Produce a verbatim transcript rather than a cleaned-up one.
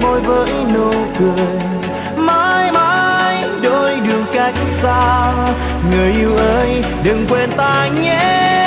môi với nụ cười. Mãi mãi đôi đường cách xa, người yêu ơi đừng quên ta nhé.